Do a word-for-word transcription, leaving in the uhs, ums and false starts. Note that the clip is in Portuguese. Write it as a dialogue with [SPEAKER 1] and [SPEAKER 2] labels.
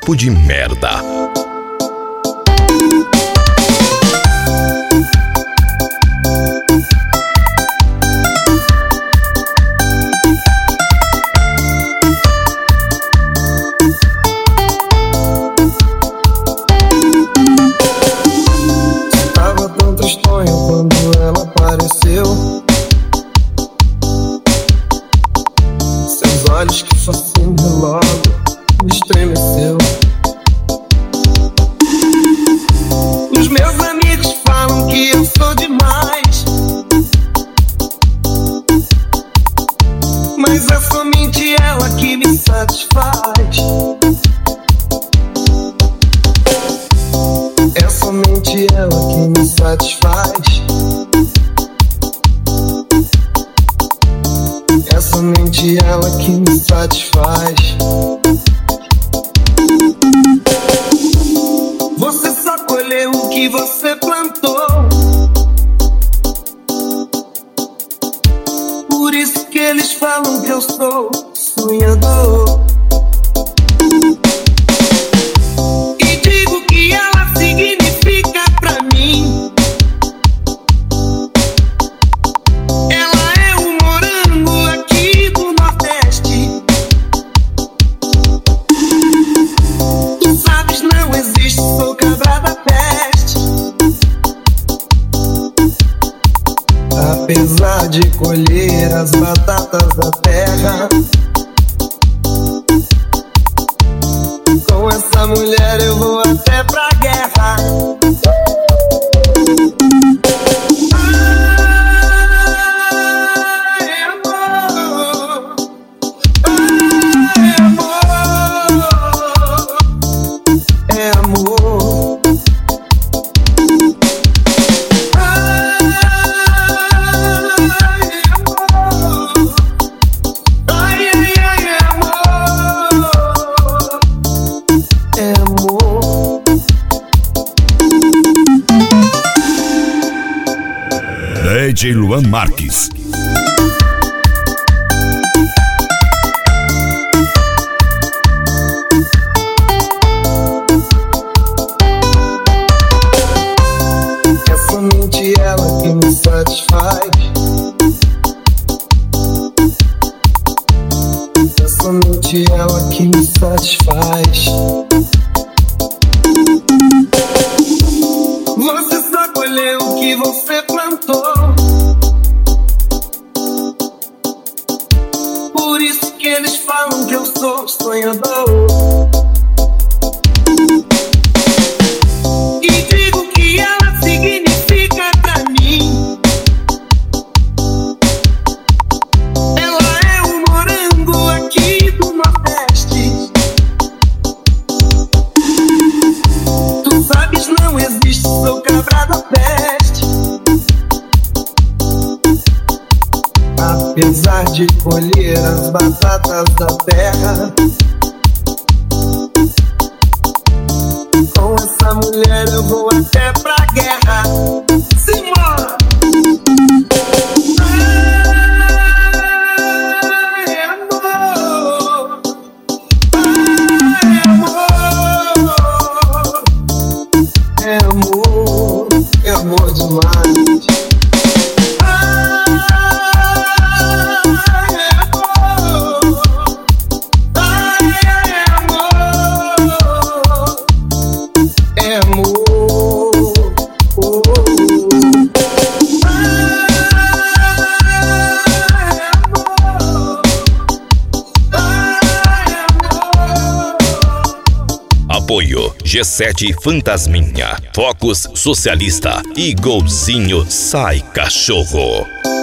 [SPEAKER 1] Papo de Merda.
[SPEAKER 2] Tava tão tristonho quando ela apareceu. Seus olhos que fascinam logo me estremeceu. Os meus amigos falam que eu sou demais, mas é somente ela que me satisfaz. É somente ela que me satisfaz. É somente ela que me satisfaz. Você só colheu o que você plantou. Por isso que eles falam que eu sou sonhador. E digo que ela significa pra mim. Ela é um morango aqui do Nordeste. Tu sabes, não existe, sou cabra da peste. Apesar de colher as batatas da terra, com essa mulher eu vou até pra guerra. Ai, amor. Ai, amor. É amor. Ai, amor. Ai, ai, ai, amor. É amor.
[SPEAKER 1] D J Luan Marques.
[SPEAKER 2] É somente ela que me satisfaz. É somente ela que me satisfaz. Você só colheu o que você plantou. Por isso que eles falam que eu sou sonhador. E digo que ela significa pra mim. Ela é um morango aqui do Nordeste. Tu sabes, não existe, sou cabra da peste. Apesar de colher as batatas da terra, com essa mulher eu vou até pra guerra. Simbora! Ai, amor. Ai, amor. É amor. É amor demais. Ai, amor. Ai, amor. É amor. Oh, oh. Ai, amor. Ai, amor.
[SPEAKER 1] Apoio G sete Fantasminha, Focus Socialista e Golzinho Sai Cachorro.